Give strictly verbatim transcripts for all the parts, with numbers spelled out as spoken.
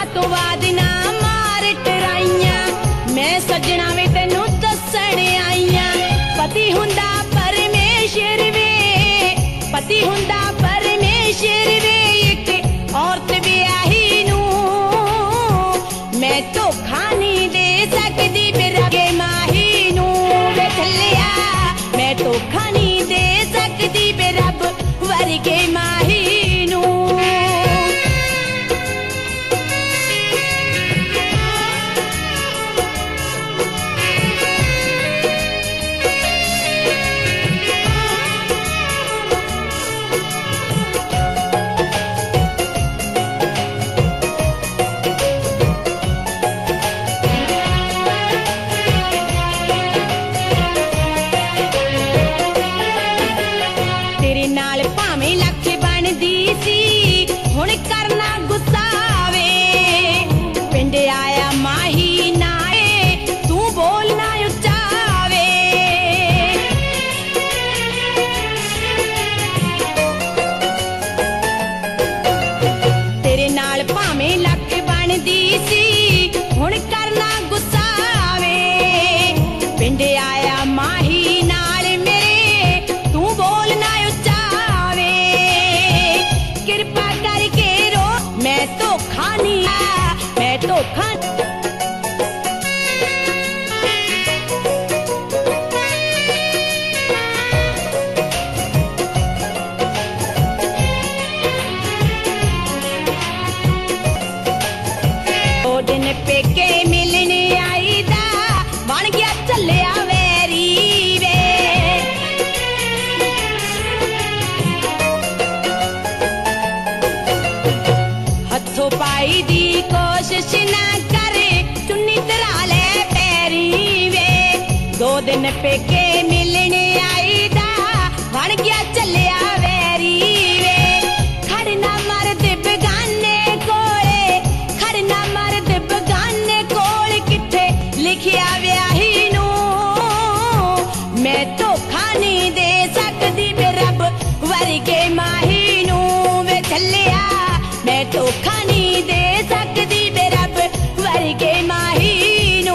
तो बाद ना मार टराइयां मैं सजना वे तेनू दसण आईयां पति हुंदा परमेश्वर वे पति हुंदा परमेश्वर वे एक औरत ब्याही नू मैं धोखा नहीं दे सकदी बिरगे माही नू वे थल्लिया मैं धोखा नहीं दे सकदी बिरब वर्गे माही नू पेके मिलने आई दा बन गया चलिया वैरी वे हथों पाई दी कोशिश ना करे चुन्नी तरा ले पैरी वे दो दिन पेके मिलने आई दा बन गया चलिया वैरी वे खड़ना मर्द बेगाने कोले खड़ना मर्द लिखिया व्याही नू मैं धोखा नहीं दे सकदी रब वर्गे माही नू वे थल्लिया मैं धोखा नहीं दे सकदी रब वर्गे माही नू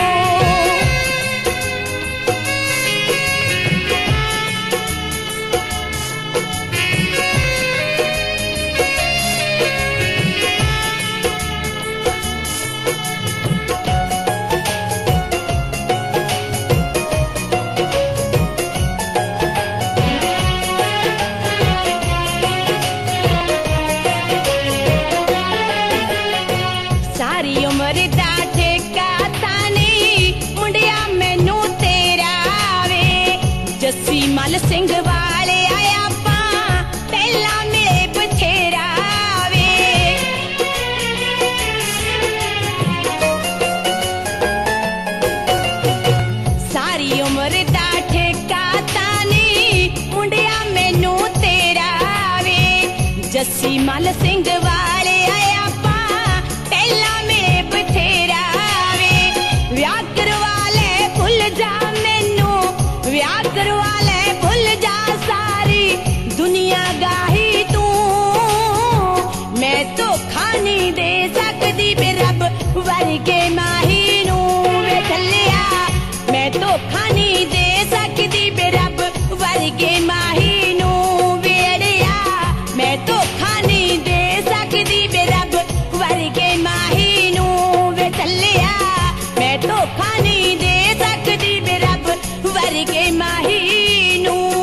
मल सिंह वाले आया पा पहला मिले बथेरा वे सारी उम्र दा ठेका तानी मुंडिया मैनू तेरा वे जस्सी मल सिंह वाले आया पा पहला मिले बथेरा वे व्याह करवा ले भुल जा मैनू व्याह करवा दुनिया गाही तू मैं धोखा नहीं दे सकदी रब वर्गे माही नू वे थल्लिया मैं धोखा नहीं दे सकदी रब वर्गे माही नू वेड़िया मैं धोखा नहीं दे सकदी रब वर्गे माही नू वे थल्लिया मैं धोखा नहीं दे सकदी रब वर्गे माही नू